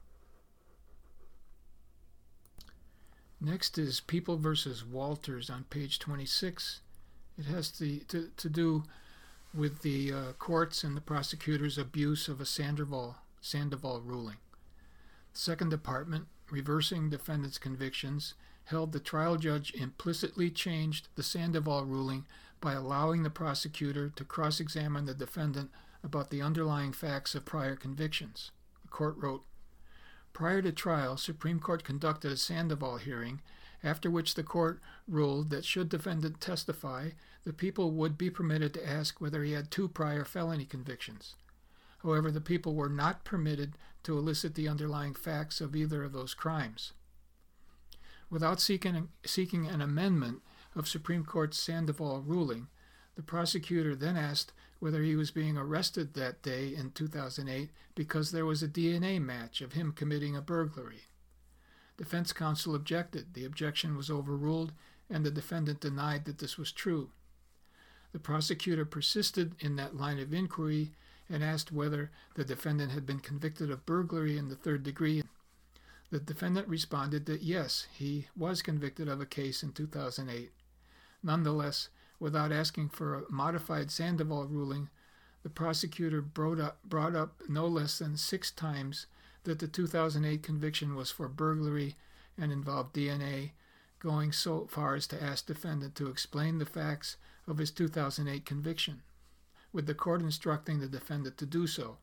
Speaker 1: Next is People versus Walters on page twenty-six. It has to, to, to do with the uh, courts and the prosecutor's abuse of a Sandoval, Sandoval ruling. The Second Department, reversing defendant's convictions, held the trial judge implicitly changed the Sandoval ruling by allowing the prosecutor to cross-examine the defendant about the underlying facts of prior convictions. The court wrote, "Prior to trial, Supreme Court conducted a Sandoval hearing, after which the court ruled that should defendant testify, the people would be permitted to ask whether he had two prior felony convictions. However, the people were not permitted to elicit the underlying facts of either of those crimes. Without seeking, seeking an amendment of Supreme Court's Sandoval ruling, the prosecutor then asked whether he was being arrested that day in two thousand eight because there was a D N A match of him committing a burglary. Defense counsel objected. The objection was overruled, and the defendant denied that this was true. The prosecutor persisted in that line of inquiry and asked whether the defendant had been convicted of burglary in the third degree. The defendant responded that yes, he was convicted of a case in two thousand eight. Nonetheless, without asking for a modified Sandoval ruling, the prosecutor brought up, brought up no less than six times that the two thousand eight conviction was for burglary and involved D N A, going so far as to ask defendant to explain the facts of his two thousand eight conviction, with the court instructing the defendant to do so.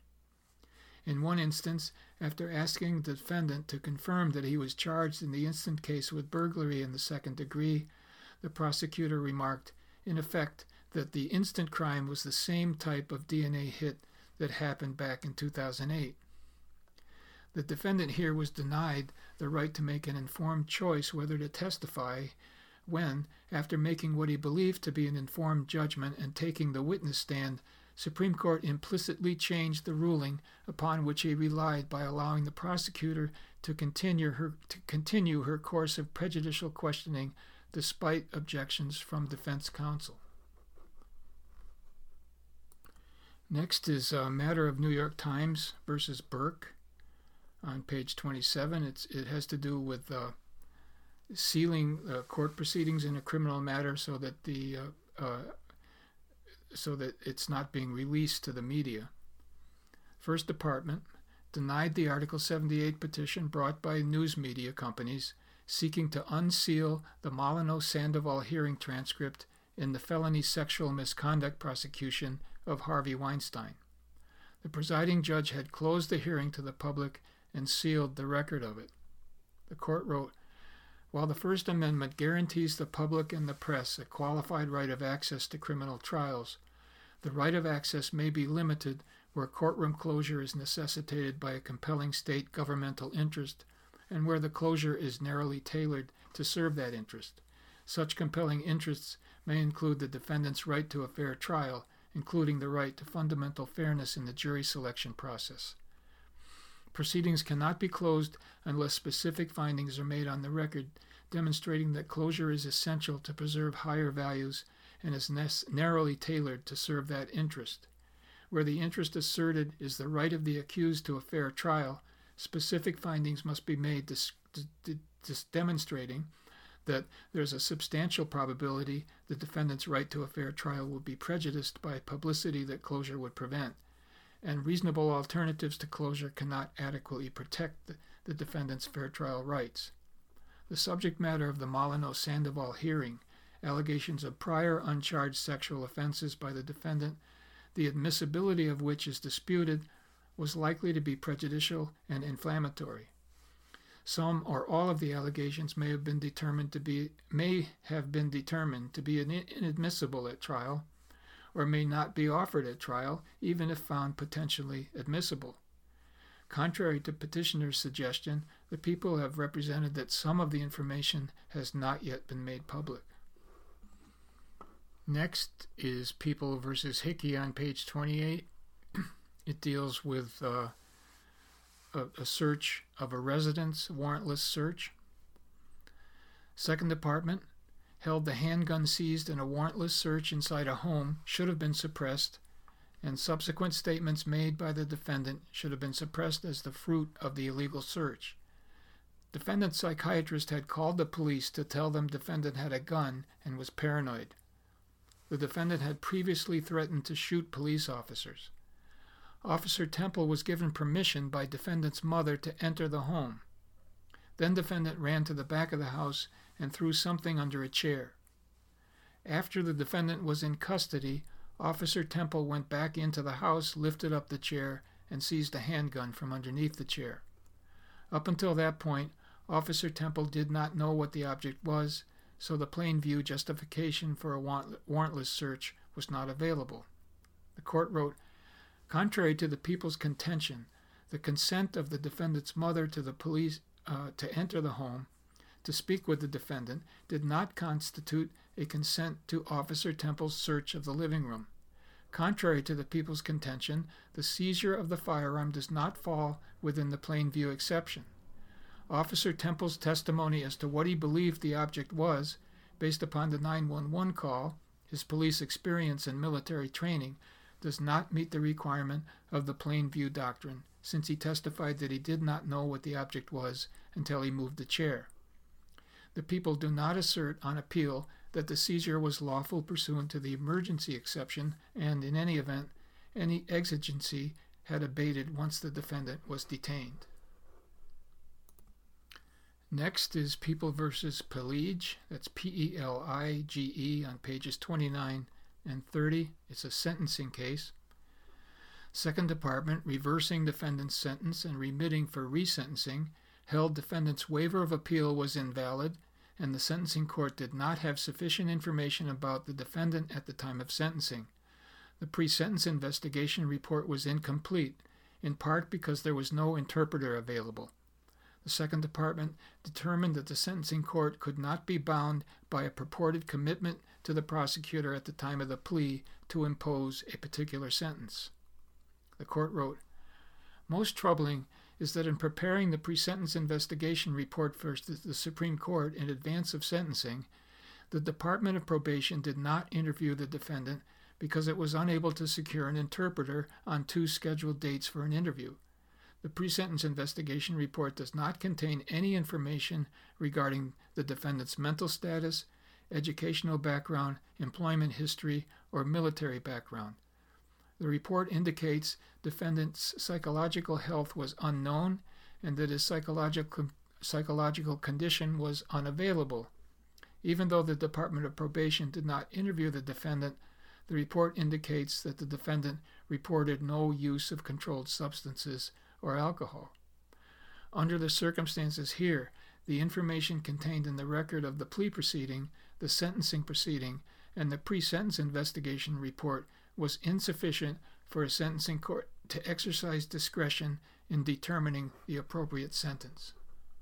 Speaker 1: In one instance, after asking the defendant to confirm that he was charged in the instant case with burglary in the second degree, the prosecutor remarked, in effect, that the instant crime was the same type of D N A hit that happened back in two thousand eight. The defendant here was denied the right to make an informed choice whether to testify when, after making what he believed to be an informed judgment and taking the witness stand, Supreme Court implicitly changed the ruling upon which he relied by allowing the prosecutor to continue her, to continue her course of prejudicial questioning despite objections from defense counsel. Next is a matter of New York Times versus Burke on page twenty-seven. It's, it has to do with uh, sealing uh, court proceedings in a criminal matter so that the uh, uh, so that it's not being released to the media. First Department denied the Article seventy-eight petition brought by news media companies seeking to unseal the Molyneux-Sandoval hearing transcript in the felony sexual misconduct prosecution of Harvey Weinstein. The presiding judge had closed the hearing to the public and sealed the record of it. The court wrote, "While the First Amendment guarantees the public and the press a qualified right of access to criminal trials, the right of access may be limited where courtroom closure is necessitated by a compelling state governmental interest and where the closure is narrowly tailored to serve that interest. Such compelling interests may include the defendant's right to a fair trial, including the right to fundamental fairness in the jury selection process. Proceedings cannot be closed unless specific findings are made on the record demonstrating that closure is essential to preserve higher values and is narrowly tailored to serve that interest. Where the interest asserted is the right of the accused to a fair trial, specific findings must be made dis- dis- dis- demonstrating that there's a substantial probability the defendant's right to a fair trial will be prejudiced by publicity that closure would prevent, and reasonable alternatives to closure cannot adequately protect the, the defendant's fair trial rights. The subject matter of the Molyneux-Sandoval hearing, allegations of prior uncharged sexual offenses by the defendant, the admissibility of which is disputed, was likely to be prejudicial and inflammatory. Some or all of the allegations may have been determined to be may have been determined to be inadmissible at trial, or may not be offered at trial, even if found potentially admissible. Contrary to petitioner's suggestion, the people have represented that some of the information has not yet been made public. Next is People versus Hickey on page twenty-eight. It deals with uh, a, a search of a residence, warrantless search. Second Department held the handgun seized in a warrantless search inside a home should have been suppressed, and subsequent statements made by the defendant should have been suppressed as the fruit of the illegal search. Defendant's psychiatrist had called the police to tell them defendant had a gun and was paranoid. The defendant had previously threatened to shoot police officers. Officer Temple was given permission by defendant's mother to enter the home. Then defendant ran to the back of the house and threw something under a chair. After the defendant was in custody, Officer Temple went back into the house, lifted up the chair, and seized a handgun from underneath the chair. Up until that point, Officer Temple did not know what the object was, so the plain view justification for a warrantless search was not available. The court wrote, "Contrary to the people's contention, the consent of the defendant's mother to the police uh, to enter the home to speak with the defendant did not constitute a consent to Officer Temple's search of the living room. Contrary to the people's contention, the seizure of the firearm does not fall within the plain view exception. Officer Temple's testimony as to what he believed the object was, based upon the nine one one call, his police experience and military training, does not meet the requirement of the plain view doctrine, since he testified that he did not know what the object was until he moved the chair. The people do not assert on appeal that the seizure was lawful pursuant to the emergency exception, and in any event, any exigency had abated once the defendant was detained." Next is People versus Pelige. That's P E L I G E on pages twenty-nine and thirty. It's a sentencing case. Second Department, reversing defendant's sentence and remitting for resentencing, held defendant's waiver of appeal was invalid, and the sentencing court did not have sufficient information about the defendant at the time of sentencing. The pre-sentence investigation report was incomplete, in part because there was no interpreter available. The Second Department determined that the sentencing court could not be bound by a purported commitment to the prosecutor at the time of the plea to impose a particular sentence. The court wrote, "Most troubling is that in preparing the pre-sentence investigation report for the Supreme Court in advance of sentencing, the Department of Probation did not interview the defendant because it was unable to secure an interpreter on two scheduled dates for an interview. The pre-sentence investigation report does not contain any information regarding the defendant's mental status, educational background, employment history, or military background. The report indicates defendant's psychological health was unknown and that his psychological, psychological condition was unavailable. Even though the Department of Probation did not interview the defendant, the report indicates that the defendant reported no use of controlled substances or alcohol. Under the circumstances here, the information contained in the record of the plea proceeding, the sentencing proceeding, and the pre-sentence investigation report was insufficient for a sentencing court to exercise discretion in determining the appropriate sentence.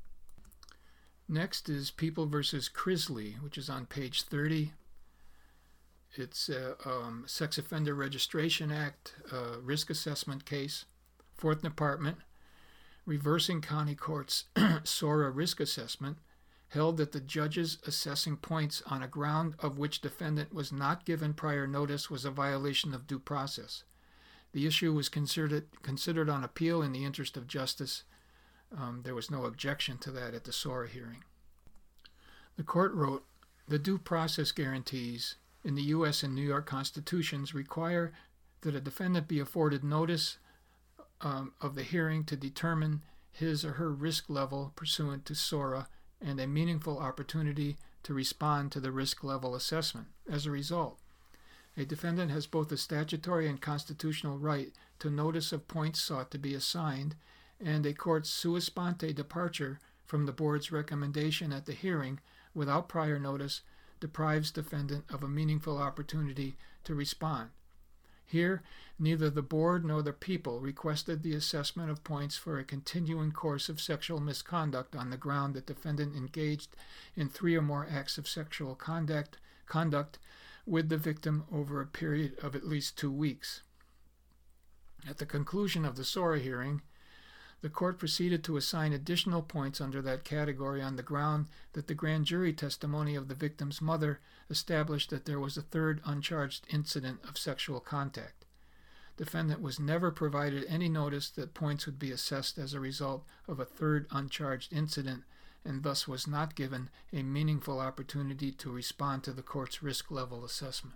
Speaker 1: Next is People versus Crisley, which is on page thirty. It's a um, Sex Offender Registration Act uh, risk assessment case. Fourth Department, reversing county court's SORA risk assessment, held that the judges assessing points on a ground of which defendant was not given prior notice was a violation of due process. The issue was considered, considered on appeal in the interest of justice. Um, there was no objection to that at the SORA hearing. The court wrote, the due process guarantees in the U S and New York constitutions require that a defendant be afforded notice um, of the hearing to determine his or her risk level pursuant to SORA and a meaningful opportunity to respond to the risk level assessment. As a result, a defendant has both a statutory and constitutional right to notice of points sought to be assigned, and a court's sua sponte departure from the board's recommendation at the hearing without prior notice deprives defendant of a meaningful opportunity to respond. Here, neither the board nor the people requested the assessment of points for a continuing course of sexual misconduct on the ground that defendant engaged in three or more acts of sexual conduct, conduct with the victim over a period of at least two weeks. At the conclusion of the SORA hearing, the court proceeded to assign additional points under that category on the ground that the grand jury testimony of the victim's mother established that there was a third uncharged incident of sexual contact. Defendant was never provided any notice that points would be assessed as a result of a third uncharged incident, and thus was not given a meaningful opportunity to respond to the court's risk level assessment.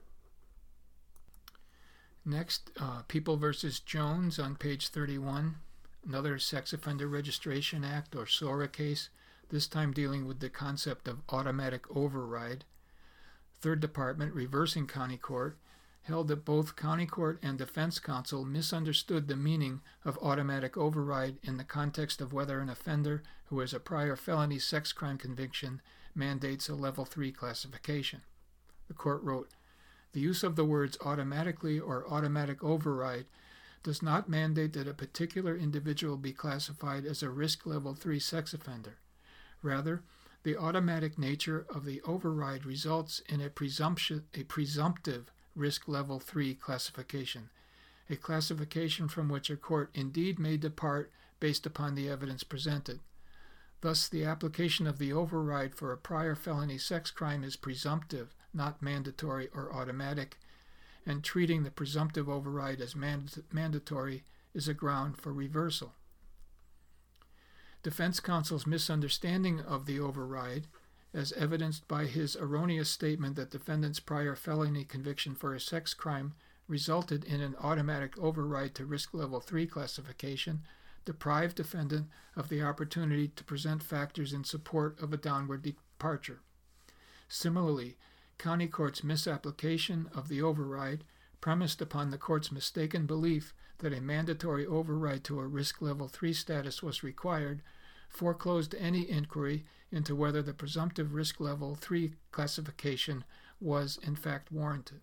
Speaker 1: Next, uh, People versus Jones on page thirty-one. Another Sex Offender Registration Act or SORA case, this time dealing with the concept of automatic override. Third Department, reversing county court, held that both county court and defense counsel misunderstood the meaning of automatic override in the context of whether an offender who has a prior felony sex crime conviction mandates a level three classification. The court wrote, the use of the words automatically or automatic override does not mandate that a particular individual be classified as a risk level three sex offender. Rather, the automatic nature of the override results in a presumption, a presumptive risk level three classification, a classification from which a court indeed may depart based upon the evidence presented. Thus, the application of the override for a prior felony sex crime is presumptive, not mandatory or automatic, and treating the presumptive override as mand- mandatory is a ground for reversal. Defense counsel's misunderstanding of the override, as evidenced by his erroneous statement that defendant's prior felony conviction for a sex crime resulted in an automatic override to risk level three classification, deprived defendant of the opportunity to present factors in support of a downward departure. Similarly, county court's misapplication of the override, premised upon the court's mistaken belief that a mandatory override to a risk level three status was required, foreclosed any inquiry into whether the presumptive risk level three classification was in fact warranted.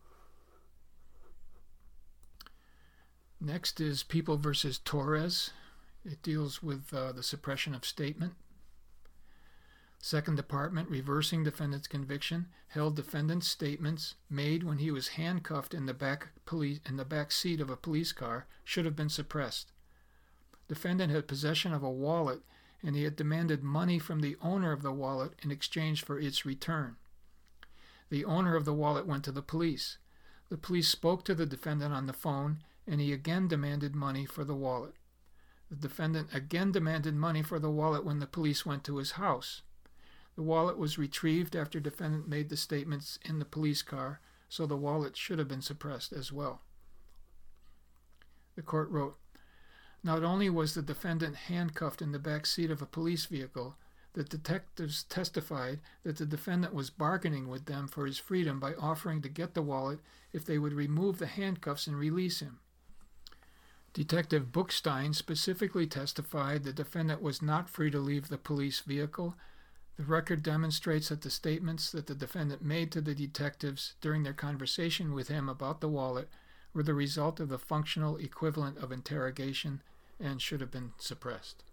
Speaker 1: Next is People versus Torres. It deals with uh, the suppression of statement. Second Department, reversing defendant's conviction, held defendant's statements made when he was handcuffed in the back police in the back seat of a police car should have been suppressed. Defendant had possession of a wallet, and he had demanded money from the owner of the wallet in exchange for its return. The owner of the wallet went to the police. The police spoke to the defendant on the phone, and he again demanded money for the wallet. The defendant again demanded money for the wallet when the police went to his house. The wallet was retrieved after defendant made the statements in the police car, so the wallet should have been suppressed as well. The court wrote, not only was the defendant handcuffed in the back seat of a police vehicle, the detectives testified that the defendant was bargaining with them for his freedom by offering to get the wallet if they would remove the handcuffs and release him. Detective Bookstein specifically testified the defendant was not free to leave the police vehicle. The record demonstrates that the statements that the defendant made to the detectives during their conversation with him about the wallet were the result of the functional equivalent of interrogation and should have been suppressed.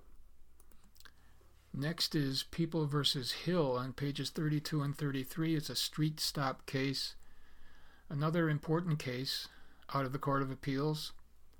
Speaker 1: Next is People versus Hill on pages thirty-two and thirty-three. It's a street stop case. Another important case out of the Court of Appeals.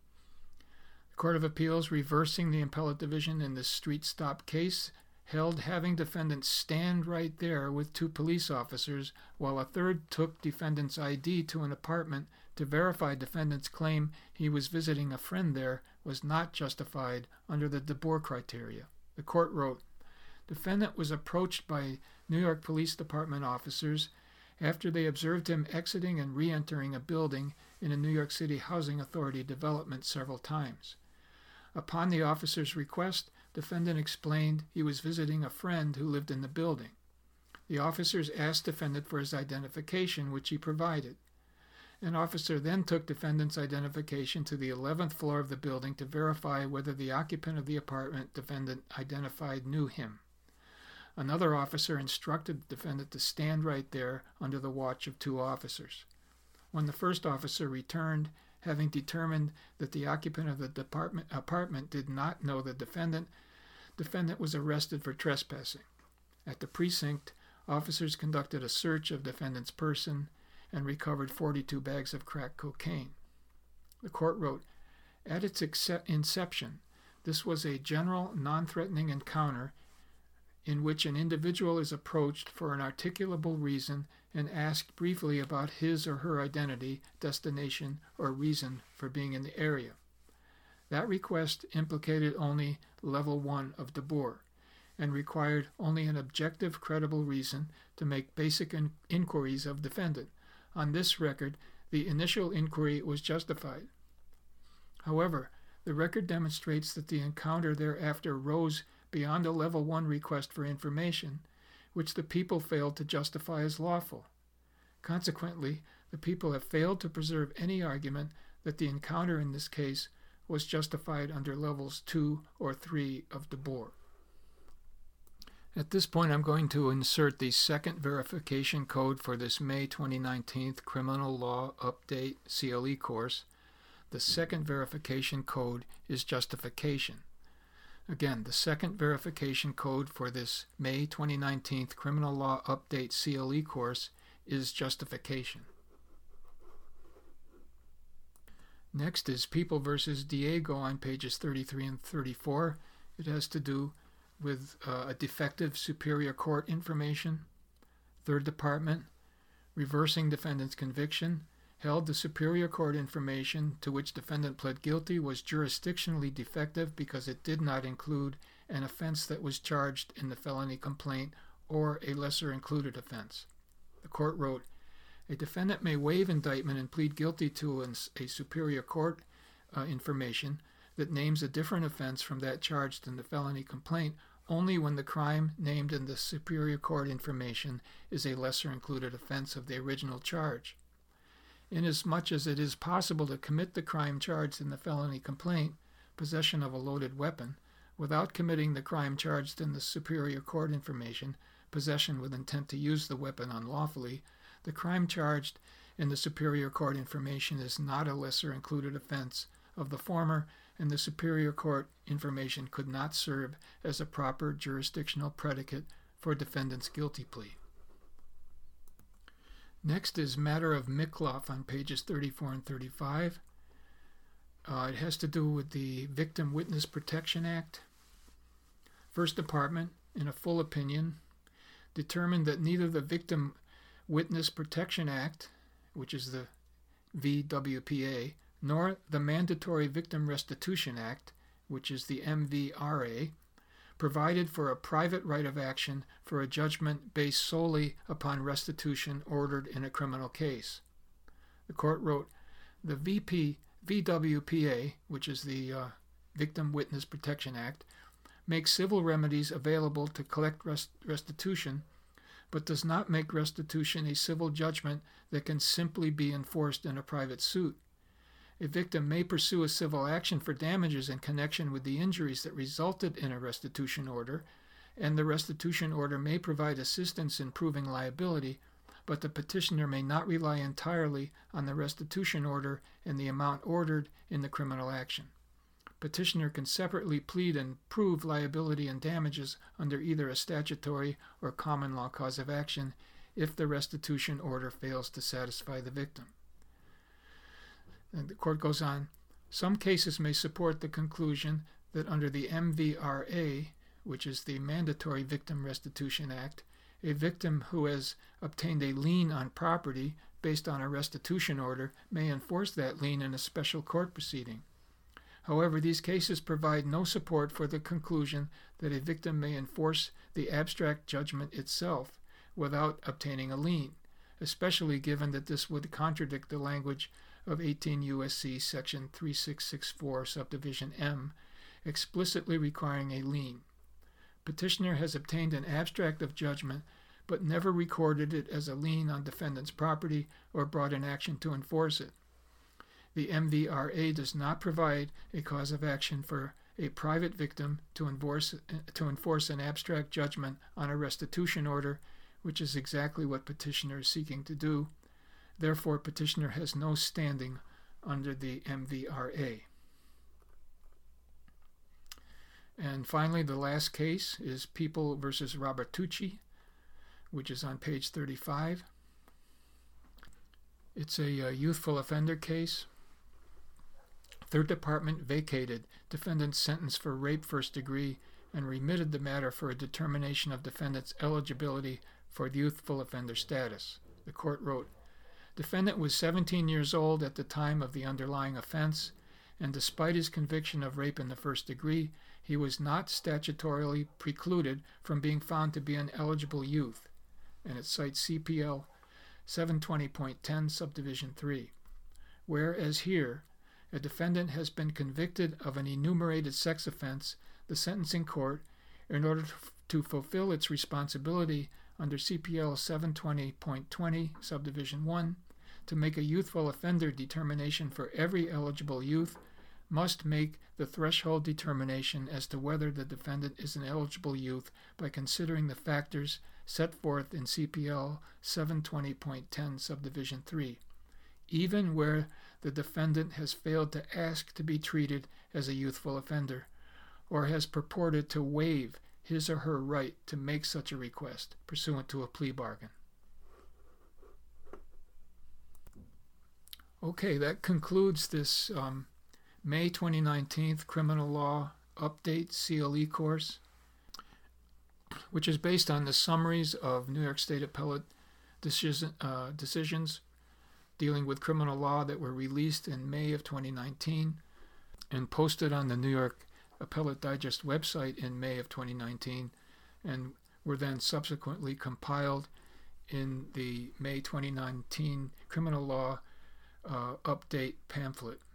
Speaker 1: The Court of Appeals reversing the appellate division in the street stop case held having defendant stand right there with two police officers while a third took defendant's I D to an apartment to verify defendant's claim he was visiting a friend there was not justified under the DeBoer criteria. The court wrote, defendant was approached by New York Police Department officers after they observed him exiting and re-entering a building in a New York City Housing Authority development several times. Upon the officer's request, defendant explained he was visiting a friend who lived in the building. The officers asked defendant for his identification, which he provided. An officer then took defendant's identification to the eleventh floor of the building to verify whether the occupant of the apartment defendant identified knew him. Another officer instructed the defendant to stand right there under the watch of two officers. When the first officer returned, having determined that the occupant of the department, apartment did not know the defendant, defendant was arrested for trespassing. At the precinct, officers conducted a search of defendant's person and recovered forty-two bags of crack cocaine. The court wrote, at its inception, this was a general, non-threatening encounter in which an individual is approached for an articulable reason and asked briefly about his or her identity, destination, or reason for being in the area. That request implicated only level one of DeBoer and required only an objective, credible reason to make basic in- inquiries of defendant. On this record, the initial inquiry was justified. However, the record demonstrates that the encounter thereafter rose beyond a level one request for information, which the people failed to justify as lawful. Consequently, the people have failed to preserve any argument that the encounter in this case was justified under levels two or three of DeBoer. At this point, I'm going to insert the second verification code for this May twenty nineteen Criminal Law Update C L E course. The second verification code is justification. Again, the second verification code for this May twenty nineteen Criminal Law Update C L E course is justification. Next is People versus Diego on pages thirty-three and thirty-four. It has to do with uh, a defective superior court information. Third Department, reversing defendant's conviction, held the superior court information to which defendant pled guilty was jurisdictionally defective because it did not include an offense that was charged in the felony complaint or a lesser included offense. The court wrote, a defendant may waive indictment and plead guilty to an, a superior court uh, information that names a different offense from that charged in the felony complaint only when the crime named in the superior court information is a lesser included offense of the original charge. Inasmuch as it is possible to commit the crime charged in the felony complaint, possession of a loaded weapon, without committing the crime charged in the superior court information, possession with intent to use the weapon unlawfully, the crime charged in the superior court information is not a lesser included offense of the former, and the superior court information could not serve as a proper jurisdictional predicate for defendant's guilty plea. Next is matter of Mikloff on pages thirty-four and thirty-five. Uh, it has to do with the Victim Witness Protection Act. First Department, in a full opinion, determined that neither the Victim Witness Protection Act, which is the V W P A, nor the Mandatory Victim Restitution Act, which is the M V R A, provided for a private right of action for a judgment based solely upon restitution ordered in a criminal case. The court wrote, the V P, V W P A, which is the uh, Victim Witness Protection Act, makes civil remedies available to collect rest- restitution, but does not make restitution a civil judgment that can simply be enforced in a private suit. A victim may pursue a civil action for damages in connection with the injuries that resulted in a restitution order, and the restitution order may provide assistance in proving liability, but the petitioner may not rely entirely on the restitution order and the amount ordered in the criminal action. Petitioner can separately plead and prove liability and damages under either a statutory or common law cause of action if the restitution order fails to satisfy the victim. And the court goes on, some cases may support the conclusion that under the M V R A, which is the Mandatory Victim Restitution Act, a victim who has obtained a lien on property based on a restitution order may enforce that lien in a special court proceeding. However, these cases provide no support for the conclusion that a victim may enforce the abstract judgment itself without obtaining a lien, especially given that this would contradict the language of eighteen U S C section thirty-six sixty-four subdivision M, explicitly requiring a lien. Petitioner has obtained an abstract of judgment but never recorded it as a lien on defendant's property or brought an action to enforce it. The M V R A does not provide a cause of action for a private victim to enforce, to enforce an abstract judgment on a restitution order, which is exactly what petitioner is seeking to do. Therefore, petitioner has no standing under the M V R A. And finally, the last case is People versus Robertucci, which is on page thirty-five. It's a, a youthful offender case. Third Department vacated defendant's sentence for rape first degree and remitted the matter for a determination of defendant's eligibility for youthful offender status. The court wrote, defendant was seventeen years old at the time of the underlying offense, and despite his conviction of rape in the first degree, he was not statutorily precluded from being found to be an eligible youth, and it cites C P L seven twenty point ten subdivision three. Whereas here, a defendant has been convicted of an enumerated sex offense, the sentencing court, in order to, to fulfill its responsibility under C P L seven twenty point twenty subdivision one, to make a youthful offender determination for every eligible youth, must make the threshold determination as to whether the defendant is an eligible youth by considering the factors set forth in C P L seven twenty point ten subdivision three, even where the defendant has failed to ask to be treated as a youthful offender, or has purported to waive his or her right to make such a request pursuant to a plea bargain. Okay, that concludes this um, May twenty nineteen Criminal Law Update C L E course, which is based on the summaries of New York State Appellate decision, uh, decisions dealing with criminal law that were released in May of twenty nineteen and posted on the New York Appellate Digest website in May of twenty nineteen, and were then subsequently compiled in the May twenty nineteen Criminal Law uh, Update pamphlet.